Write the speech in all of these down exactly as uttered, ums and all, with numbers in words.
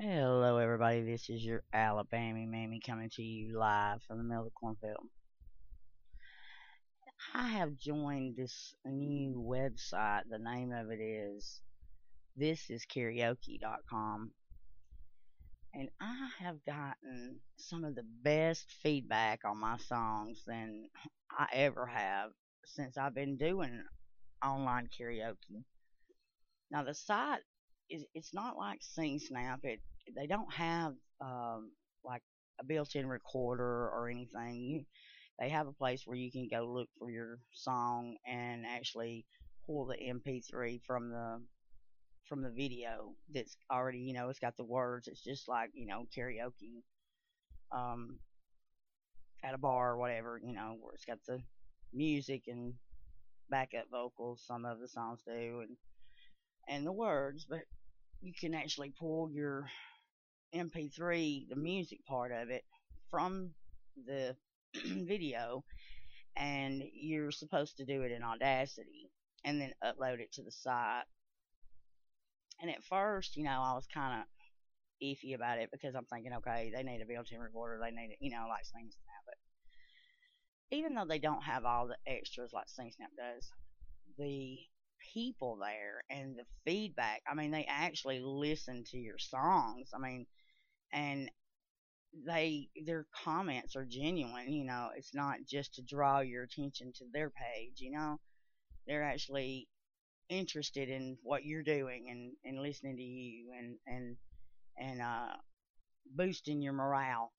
Hello, everybody. This is your Alabama Mammy coming to you live from the middle of the cornfield. I have joined this new website. The name of it is this is karaoke dot com, and I have gotten some of the best feedback on my songs than I ever have since I've been doing online karaoke. Now, the site is it's not like SingSnap. It they don't have um, like a built-in recorder or anything. You they have a place where you can go look for your song and actually pull the M P three from the from the video that's already, you know, it's got the words. It's just like, you know, karaoke um, at a bar or whatever, you know, where it's got the music and backup vocals. Some of the songs do, and and the words, but you can actually pull your M P three, the music part of it, from the video, and you're supposed to do it in Audacity and then upload it to the site. And at first, you know, I was kind of iffy about it because I'm thinking, okay, they need a built-in recorder, they need it, you know, like SingSnap. But even though they don't have all the extras like SingSnap does, the people there and the feedback, I mean, they actually listen to your songs. I mean, and they their comments are genuine, you know. It's not just to draw your attention to their page, you know. They're actually interested in what you're doing and and listening to you and and and uh boosting your morale.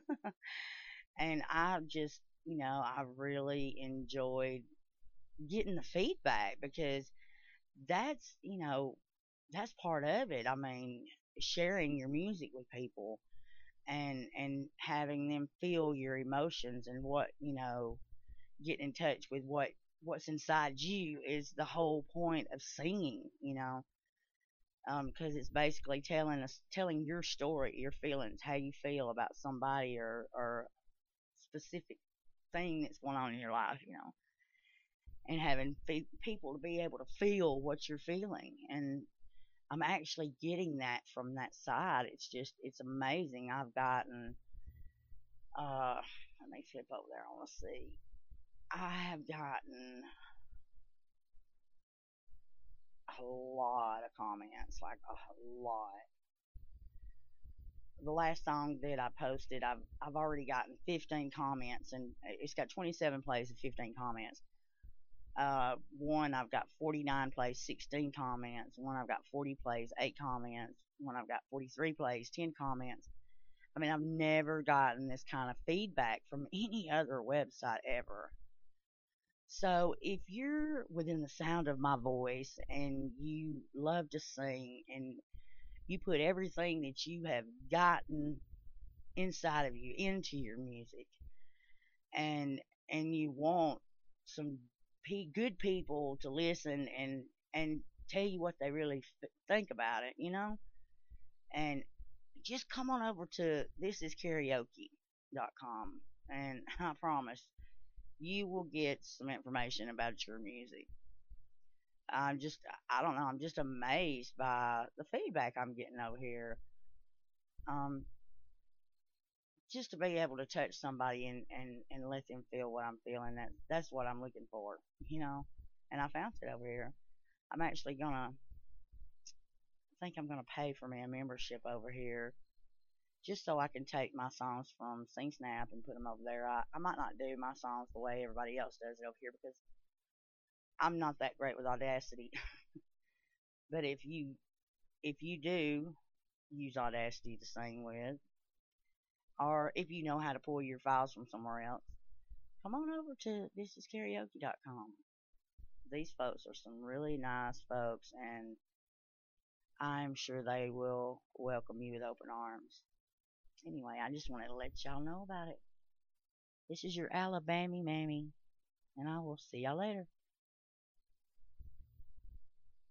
And I've just, you know, I really enjoyed getting the feedback because that's, you know, that's part of it. I mean, sharing your music with people and and having them feel your emotions and what, you know, get in touch with what what's inside you is the whole point of singing, you know. Um, because it's basically telling us telling your story, your feelings, how you feel about somebody or or specific thing that's going on in your life, you know, and having fe- people to be able to feel what you're feeling. And I'm actually getting that from that side. It's just it's amazing. I've gotten uh let me flip over there. I want to see. I have gotten a lot of comments, like a lot. The last song that I posted, I've I've already gotten fifteen comments, and it's got twenty-seven plays and fifteen comments. Uh, one I've got forty-nine plays, sixteen comments. One I've got forty plays, eight comments. One I've got forty-three plays, ten comments. I mean, I've never gotten this kind of feedback from any other website ever. So if you're within the sound of my voice and you love to sing and you put everything that you have gotten inside of you into your music, and and you want some p- good people to listen and and tell you what they really f- think about it, you know, and just come on over to this is karaoke dot com, and I promise you will get some information about your music. I'm just, I don't know, I'm just amazed by the feedback I'm getting over here. Um, just to be able to touch somebody and, and, and let them feel what I'm feeling, that that's what I'm looking for, you know. And I found it over here. I'm actually gonna, I think I'm gonna pay for me a membership over here just so I can take my songs from SingSnap and put them over there. I, I might not do my songs the way everybody else does it over here because I'm not that great with Audacity. But if you if you do use Audacity to sing with, or if you know how to pull your files from somewhere else, come on over to this is karaoke dot com. These folks are some really nice folks, and I'm sure they will welcome you with open arms. Anyway, I just wanted to let y'all know about it. This is your Alabama Mammy, and I will see y'all later.